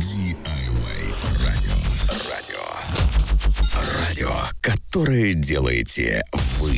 DIY радио. Радио, которое делаете вы.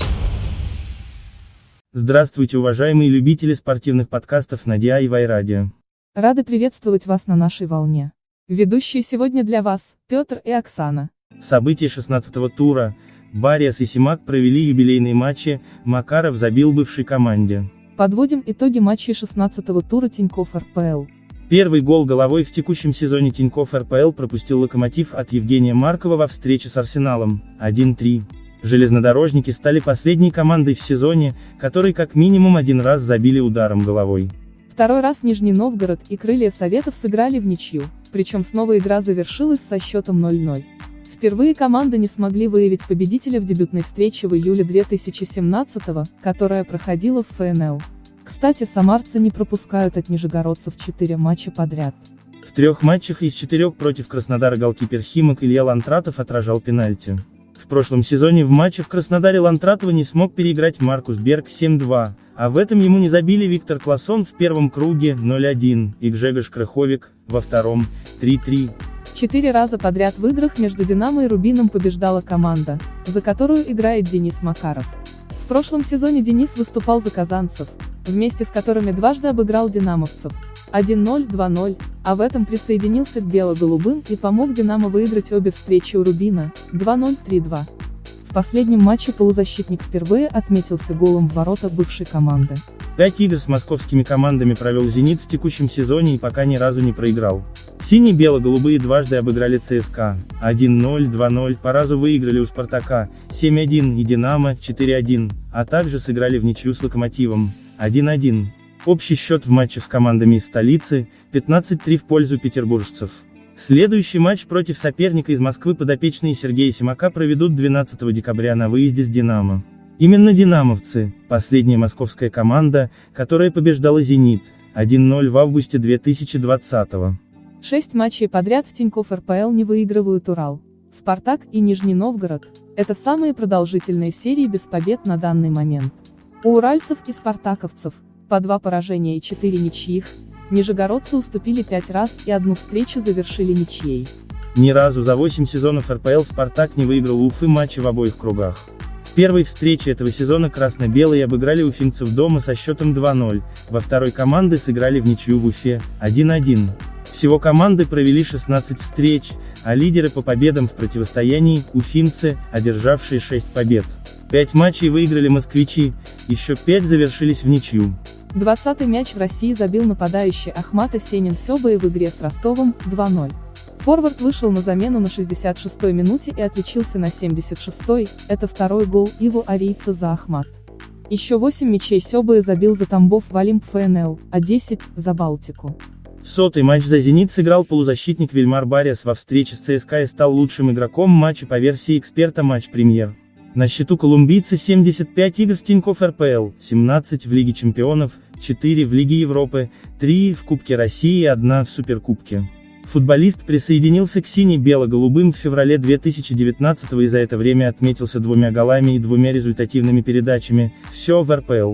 Здравствуйте, уважаемые любители спортивных подкастов на DIY радио. Рады приветствовать вас на нашей волне. Ведущие сегодня для вас Петр и Оксана. События 16-го тура. Барриас и Симак провели юбилейные матчи, Макаров забил бывшей команде. Подводим итоги матчей 16-го тура Тинькофф РПЛ. Первый гол головой в текущем сезоне Тинькофф РПЛ пропустил Локомотив от Евгения Маркова во встрече с Арсеналом, 1-3. Железнодорожники стали последней командой в сезоне, которой как минимум один раз забили ударом головой. Второй раз Нижний Новгород и Крылья Советов сыграли в ничью, причем снова игра завершилась со счетом 0-0. Впервые команды не смогли выявить победителя в дебютной встрече в июле 2017-го, которая проходила в ФНЛ. Кстати, самарцы не пропускают от нижегородцев 4 матча подряд. В 3 матчах из 4 против Краснодара голкипер Химок Илья Лантратов отражал пенальти. В прошлом сезоне в матче в Краснодаре Лантратова не смог переиграть Маркус Берг 7-2, а в этом ему не забили Виктор Классон в первом круге 0-1 и Гжегош Крыховик во втором 3-3. 4 раза подряд в играх между «Динамо» и «Рубином» побеждала команда, за которую играет Денис Макаров. В прошлом сезоне Денис выступал за казанцев, вместе с которыми дважды обыграл динамовцев 1-0, 2-0, а в этом присоединился к бело-голубым и помог «Динамо» выиграть обе встречи у «Рубина» 2-0, 3-2. В последнем матче полузащитник впервые отметился голом в ворота бывшей команды. 5 игр с московскими командами провел «Зенит» в текущем сезоне и пока ни разу не проиграл. Сине-бело-голубые дважды обыграли ЦСКА 1-0, 2-0, по разу выиграли у Спартака 7-1 и Динамо 4-1, а также сыграли в ничью с Локомотивом 1-1. Общий счет в матчах с командами из столицы 15-3 в пользу петербуржцев. Следующий матч против соперника из Москвы подопечные Сергея Симака проведут 12 декабря на выезде с «Динамо». Именно «Динамовцы» – последняя московская команда, которая побеждала «Зенит» 1-0 в августе 2020-го. 6 матчей подряд в Тинькофф РПЛ не выигрывают Урал, Спартак и Нижний Новгород. Это самые продолжительные серии без побед на данный момент. У уральцев и спартаковцев по 2 поражения и 4 ничьих, нижегородцы уступили 5 раз и 1 встречу завершили ничьей. Ни разу за 8 сезонов РПЛ «Спартак» не выиграл у Уфы матчи в обоих кругах. В первой встрече этого сезона красно-белые обыграли уфимцев дома со счетом 2-0, во второй команды сыграли в ничью в Уфе 1-1. Всего команды провели 16 встреч, а лидеры по победам в противостоянии – уфимцы, одержавшие 6 побед. 5 матчей выиграли москвичи, еще 5 завершились в ничью. 20-й мяч в России забил нападающий Ахмат Осенин Сёбае в игре с Ростовом 2-0. Форвард вышел на замену на 66-й минуте и отличился на 76-й, это второй гол Иво Арийца за Ахмат. Еще 8 мячей Сёбае забил за Тамбов в Олимп ФНЛ, а 10 – за Балтику. 100-й матч за «Зенит» сыграл полузащитник Вильмар Барриас во встрече с ЦСКА и стал лучшим игроком матча по версии эксперта «Матч Премьер». На счету колумбийца 75 игр в Тинькофф РПЛ, 17 в Лиге Чемпионов, 4 в Лиге Европы, 3 в Кубке России и 1 в Суперкубке. Футболист присоединился к сине-бело-голубым в феврале 2019-го и за это время отметился 2 голами и 2 результативными передачами, все в РПЛ.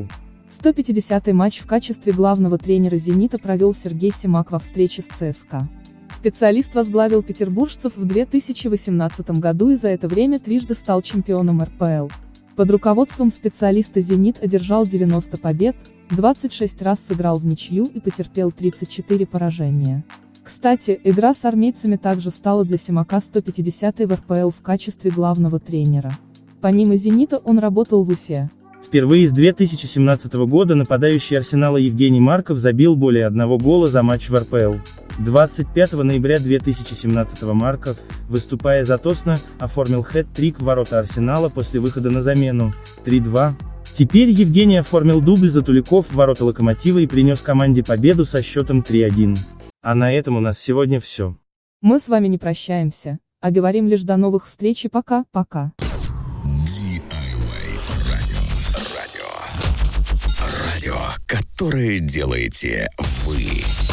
150-й матч в качестве главного тренера «Зенита» провел Сергей Симак во встрече с ЦСКА. Специалист возглавил петербуржцев в 2018 году и за это время трижды стал чемпионом РПЛ. Под руководством специалиста «Зенит» одержал 90 побед, 26 раз сыграл в ничью и потерпел 34 поражения. Кстати, игра с армейцами также стала для Симака 150-й в РПЛ в качестве главного тренера. Помимо «Зенита» он работал в Уфе. Впервые с 2017 года нападающий Арсенала Евгений Марков забил более 1 гола за матч в РПЛ. 25 ноября 2017 Марков, выступая за Тосно, оформил хэт-трик в ворота Арсенала после выхода на замену 3-2. Теперь Евгений оформил дубль за Туликов в ворота Локомотива и принес команде победу со счетом 3-1. А на этом у нас сегодня все. Мы с вами не прощаемся, а говорим лишь до новых встреч и пока-пока. Радио, которое делаете вы.